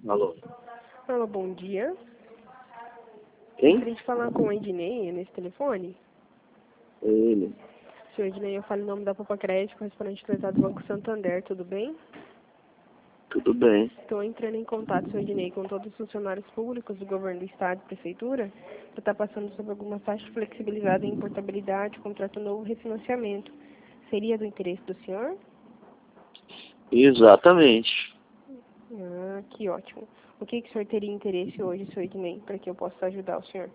Alô? Alô, bom dia. Quem? Gostaria de falar com o Ednei nesse telefone. É ele. Senhor Ednei, eu falo em nome da Popa Crédito, correspondente do Banco Santander, tudo bem? Tudo bem. Estou entrando em contato, senhor Ednei, com todos os funcionários públicos do governo do estado e prefeitura para estar passando sobre algumas taxas flexibilizadas em portabilidade, contrato novo e refinanciamento. Seria do interesse do senhor? Exatamente. Ah, que ótimo. O que o senhor teria interesse hoje, senhor Ednei, para que eu possa ajudar o senhor?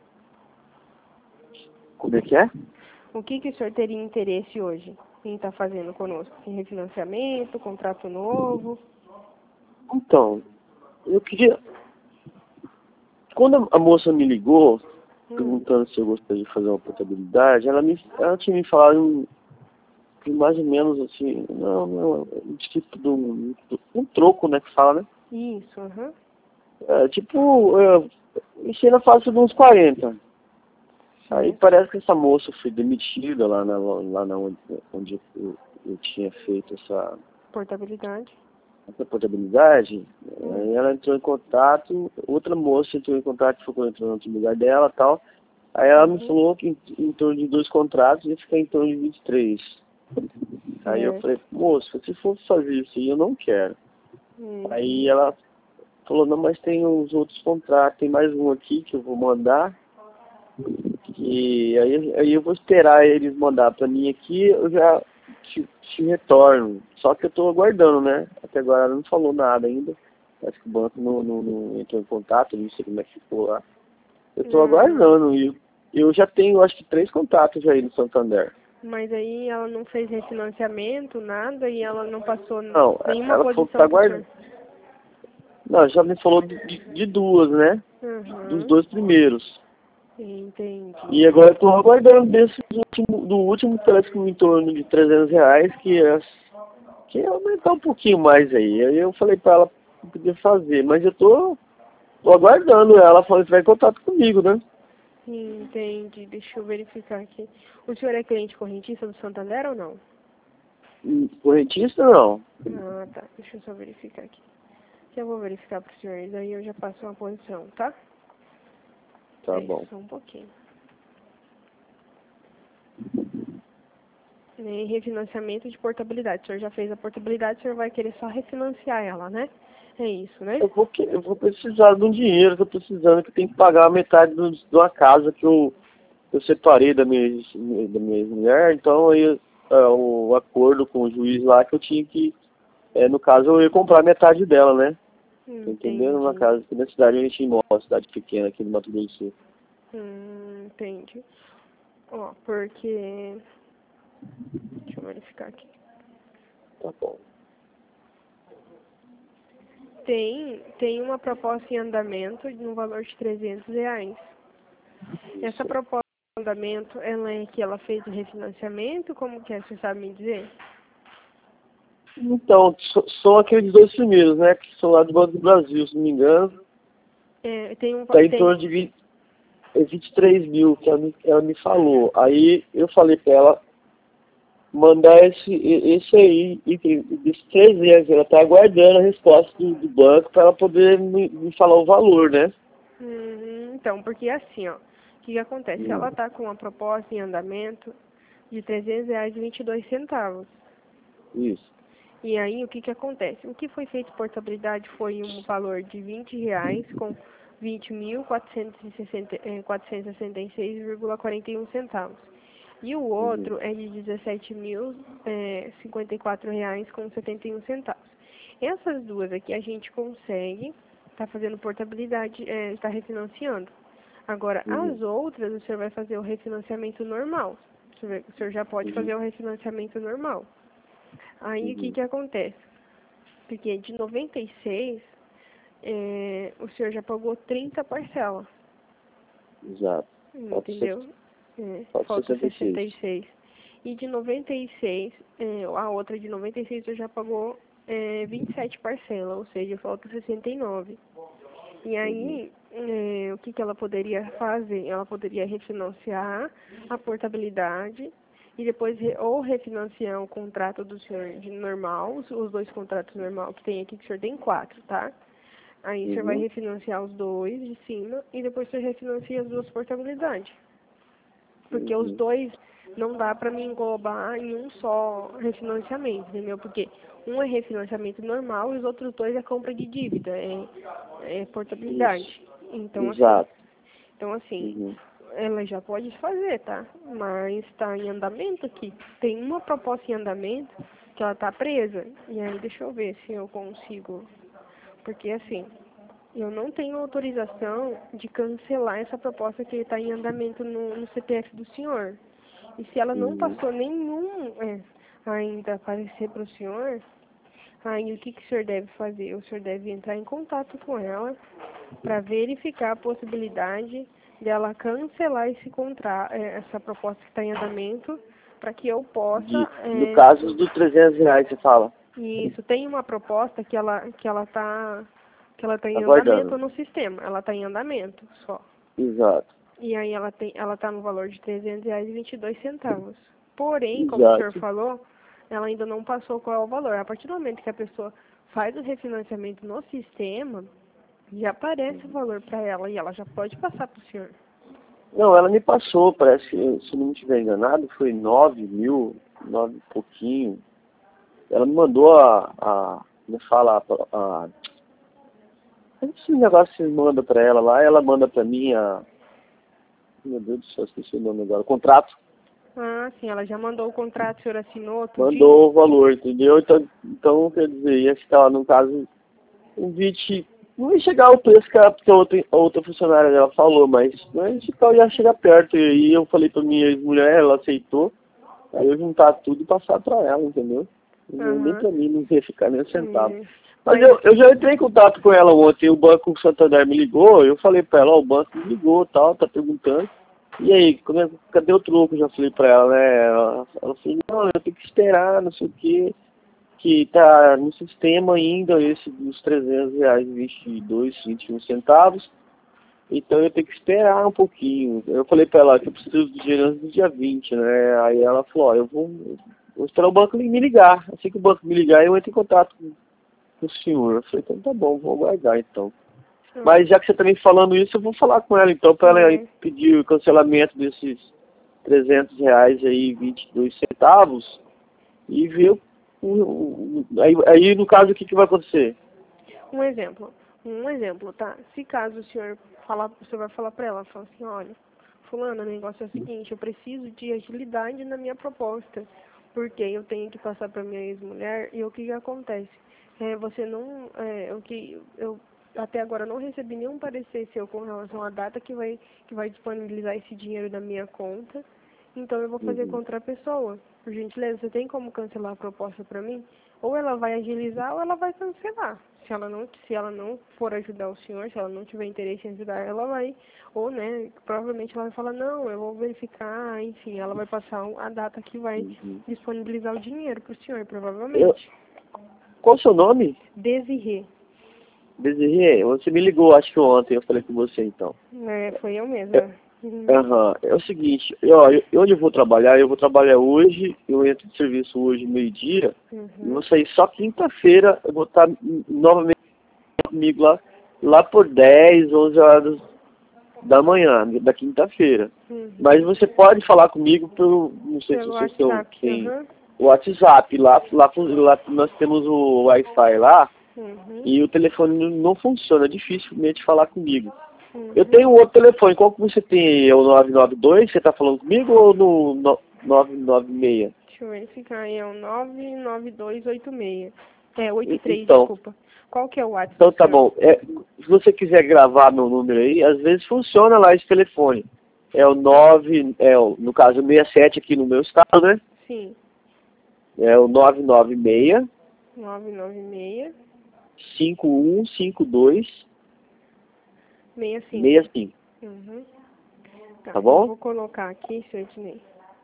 Como é que é? O que o senhor teria interesse hoje em estar fazendo conosco? Em refinanciamento, contrato novo? Então, eu queria... Quando a moça me ligou, perguntando se eu gostaria de fazer uma portabilidade, ela tinha me falado de mais ou menos assim, não, tipo de um troco, né, que fala, né? Isso, aham. Isso aí na fase de uns 40. Aí Certo. parece que essa moça foi demitida lá onde eu tinha feito Portabilidade. essa portabilidade. Aí ela entrou em contato, outra moça entrou em contato, foi entrou no outro lugar dela e tal. Aí ela me falou que em torno de 2 contratos ia ficar em torno de 23. Aí eu Certo. falei, moça, se for fazer isso aí, eu não quero. Aí ela falou, não, mas tem uns outros contratos, tem mais um aqui que eu vou mandar. E aí eu vou esperar eles mandar pra mim aqui, eu já te retorno. Só que eu tô aguardando, né? Até agora ela não falou nada ainda. Acho que o banco não entrou em contato, não sei como é que ficou lá. Eu tô aguardando e eu já tenho, acho que 3 contatos aí no Santander. Mas aí ela não fez refinanciamento, nada, e ela não passou Não, nenhuma ela falou que tá posição pro aguardando. senhor. Não, já me falou de duas, né? Dos 2 primeiros. Entendi. E agora eu tô aguardando do último parece que em torno de R$ 300, que ia aumentar um pouquinho mais aí. Aí eu falei pra ela que podia fazer, mas eu tô aguardando ela. Ela falou que vai em contato comigo, né? Entendi. Deixa eu verificar aqui. O senhor é cliente correntista do Santander ou não? Correntista não. Ah, tá. Deixa eu só verificar aqui. Que eu vou verificar pro senhor, e daí eu já passo uma posição, tá? Tá bom. Só um pouquinho. E refinanciamento de portabilidade. O senhor já fez a portabilidade, o senhor vai querer só refinanciar ela, né? É isso, né? Eu vou precisar de um dinheiro que eu tô precisando, que eu tenho que pagar a metade de uma casa que eu separei da minha mulher, então aí o acordo com o juiz lá que eu tinha que, no caso, eu ia comprar metade dela, né? Tá entendendo? Uma casa aqui na cidade, a gente mora, uma cidade pequena aqui no Mato Grosso do Sul. Entendi. Ó, porque... Deixa eu verificar aqui. Tá bom. Tem uma proposta em andamento no valor de R$ 300. Essa proposta em andamento, ela é que ela fez o refinanciamento? Como que é? Você sabe me dizer? Então, são aqueles 2 primeiros, né? Que são lá do Banco do Brasil, se não me engano. Tá em torno de 23 mil que ela me falou. Aí eu falei pra ela mandar esse aí, e desses 3 meses, ela tá aguardando a resposta do banco para ela poder me falar o valor, né? Então, porque assim, ó, o que acontece? Ela tá com uma proposta em andamento de R$ 300,22. Isso. E aí, o que acontece? O que foi feito portabilidade foi um valor de R$ 20 com 20.466,41 centavos. E o outro é de R$ 17.054 com 71 centavos. Essas duas aqui a gente consegue tá fazendo portabilidade, está refinanciando. Agora, as outras, o senhor vai fazer o refinanciamento normal. O senhor já pode fazer o refinanciamento normal. Aí, o que acontece? Porque de 96, o senhor já pagou 30 parcelas. Exato. Entendeu? Falta Falta 66. 66. E de 96, a outra de 96 o senhor já pagou 27 parcelas, ou seja, falta 69. E aí, o que ela poderia fazer? Ela poderia refinanciar a portabilidade e depois ou refinanciar o contrato do senhor de normal, os 2 contratos normal que tem aqui, que o senhor tem 4, tá? Aí você vai refinanciar os dois de cima e depois você refinancia as duas portabilidades. Porque os dois não dá para me englobar em um só refinanciamento, entendeu? Porque um é refinanciamento normal e os outros dois é compra de dívida, é portabilidade. Isso. Então, Exato. assim, ela já pode fazer, tá? Mas está em andamento aqui. Tem uma proposta em andamento que ela tá presa. E aí deixa eu ver se eu consigo. Porque assim, eu não tenho autorização de cancelar essa proposta que está em andamento no CPF do senhor. E se ela não passou nenhum ainda aparecer para o senhor, aí o que o senhor deve fazer? O senhor deve entrar em contato com ela para verificar a possibilidade dela cancelar esse contrato, essa proposta que está em andamento, para que eu possa... no caso dos R$300, você fala? Isso, tem uma proposta que ela tá em Aguardando. andamento no sistema, ela está em andamento só. Exato. E aí ela tá no valor de R$300,22. Porém, como o senhor falou, ela ainda não passou qual é o valor. A partir do momento que a pessoa faz o refinanciamento no sistema, já aparece o valor para ela e ela já pode passar para o senhor. Não, ela me passou, parece que, se não me estiver enganado, foi 9 mil, 9 e pouquinho. Ela me mandou como fala, esse negócio que você manda pra ela lá, ela manda pra mim meu Deus do céu, esqueci o nome agora, o contrato. Ah, sim, ela já mandou o contrato, o senhor assinou outro Mandou o valor, entendeu? Então, quer dizer, ia ficar, no caso, um 20, não ia chegar ao preço que a outra funcionária dela falou, mas a gente ia chegar perto. E aí eu falei pra minha ex-mulher, ela aceitou, aí eu juntar tudo e passar pra ela, entendeu? Nem pra mim, não ia ficar nem um centavo. Mas eu já entrei em contato com ela ontem, o Banco Santander me ligou, eu falei pra ela, ó, o banco me ligou, tal, tá perguntando. E aí, cadê o troco? Eu já falei pra ela, né? Ela falou, não, eu tenho que esperar, não sei o quê, que tá no sistema ainda, esse dos R$300,22, 21 centavos. Então eu tenho que esperar um pouquinho. Eu falei pra ela que eu preciso do dinheiro antes do dia 20, né? Aí ela falou, ó, eu vou esperar o banco me ligar. Assim que o banco me ligar, eu entro em contato com o senhor. Eu falei, então tá bom, vou aguardar então. Mas já que você tá me falando isso, eu vou falar com ela então, pra ela pedir o cancelamento desses R$300 aí, 22 centavos, e ver aí no caso o que vai acontecer? Um exemplo, tá? Se caso o senhor vai falar pra ela, fala assim, olha, fulana, o negócio é o seguinte, eu preciso de agilidade na minha proposta, porque eu tenho que passar pra minha ex-mulher, e o que acontece? Você não, eu até agora não recebi nenhum parecer seu com relação à data que vai disponibilizar esse dinheiro na minha conta, então eu vou fazer contra a pessoa. Por gentileza, você tem como cancelar a proposta pra mim? Ou ela vai agilizar ou ela vai cancelar. Se ela não for ajudar o senhor, se ela não tiver interesse em ajudar, ela vai, ou né, provavelmente ela vai falar, não, eu vou verificar, enfim, ela vai passar a data que vai disponibilizar o dinheiro pro senhor, provavelmente. Qual o seu nome? Desirê. Desirê, você me ligou, acho que ontem, eu falei com você então. Foi eu mesma. É o seguinte, onde eu vou trabalhar hoje, eu entro de serviço hoje meio-dia, e vou sair só quinta-feira, eu vou estar novamente comigo lá por 10, 11 horas da manhã, da quinta-feira. Mas você pode falar comigo não sei se você tem o WhatsApp, lá nós temos o Wi-Fi lá, e o telefone não funciona, é dificilmente falar comigo. Eu tenho um outro telefone, qual que você tem? É o 992, você está falando comigo ou no 996? Deixa eu verificar, é o 99286. 83, então, desculpa. Qual que é o WhatsApp? Então tá bom. Se você quiser gravar meu número aí, às vezes funciona lá esse telefone. É o 9, no caso 67 aqui no meu estado, né? Sim. É o 996 996 5152 65. 65. Tá bom? Eu vou colocar aqui, senhor Ednei.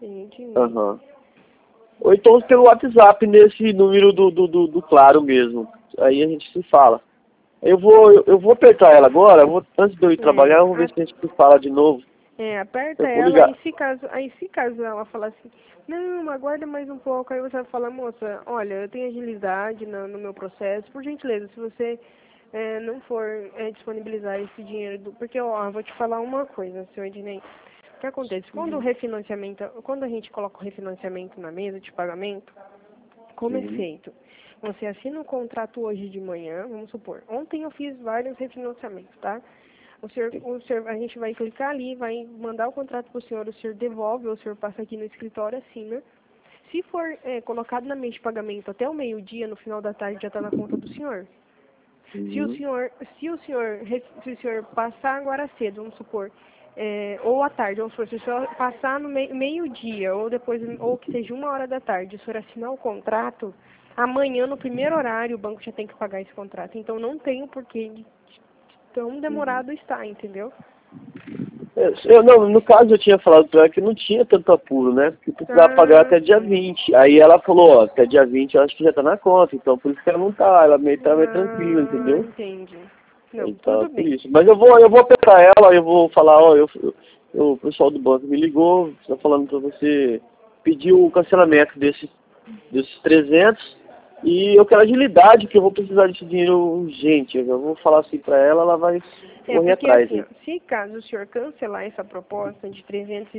Ou então pelo WhatsApp nesse número do Claro mesmo. Aí a gente se fala. Eu vou apertar ela agora, antes de eu ir trabalhar, eu vou ver se a gente se fala de novo. Aperta ela e se caso ela falar assim, não, aguarda mais um pouco, aí você vai falar, moça, olha, eu tenho agilidade no meu processo, por gentileza, se você não for disponibilizar esse dinheiro, porque ó, vou te falar uma coisa, senhor Ednei. O que acontece? Quando o refinanciamento, quando a gente coloca o refinanciamento na mesa de pagamento, como é feito? Você assina um contrato hoje de manhã, vamos supor. Ontem eu fiz vários refinanciamentos, tá? A gente vai clicar ali, vai mandar o contrato para o senhor devolve, ou o senhor passa aqui no escritório, assina. Se for colocado na mesa de pagamento até o meio-dia, no final da tarde já está na conta do senhor. Se o senhor passar agora cedo, vamos supor, ou à tarde, vamos supor, se o senhor passar no meio-dia, ou depois, ou que seja 1 hora da tarde, o senhor assinar o contrato, amanhã, no primeiro horário, o banco já tem que pagar esse contrato. Então, não tem o porquê de tão demorado está, entendeu? Não, no caso eu tinha falado para ela que não tinha tanto apuro, né? Porque precisava pagar até dia 20. Aí ela falou, ó, até dia 20 eu acho que já tá na conta, então por isso que ela não tá, ela tá meio tranquila, entendeu? Entendi. Não, então, tudo bem. Isso. Mas eu vou apertar ela, eu vou falar, ó, o pessoal do banco me ligou, está falando para você pedir o cancelamento desses 300 e eu quero agilidade, que eu vou precisar desse dinheiro urgente. Eu vou falar assim para ela, ela vai correr atrás. Assim, se caso o senhor cancelar essa proposta de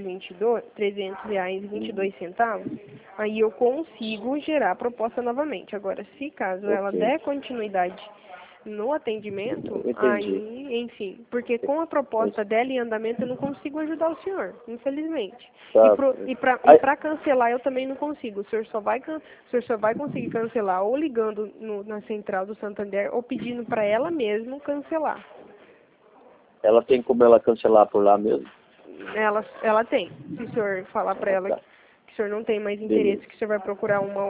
R$300,22, aí eu consigo gerar a proposta novamente. Agora, se caso ela der continuidade no atendimento, aí, enfim, porque com a proposta dela em andamento eu não consigo ajudar o senhor, infelizmente. Tá. E para cancelar eu também não consigo. O senhor só vai conseguir cancelar ou ligando na central do Santander ou pedindo para ela mesma cancelar. Ela tem como ela cancelar por lá mesmo? Ela tem. Se o senhor falar para ela que o senhor não tem mais interesse, que o senhor vai procurar um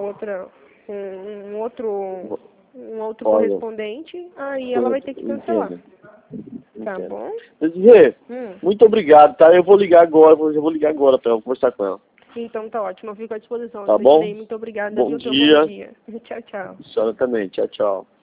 outro correspondente, aí ela vai ter que cancelar. Tá bom? Dizer, muito obrigado, tá? Eu vou ligar agora, para eu conversar com ela. Então tá ótimo, eu fico à disposição. Tá bom? Muito obrigada. Bom dia. Tchau, tchau. A senhora também. Tchau, tchau.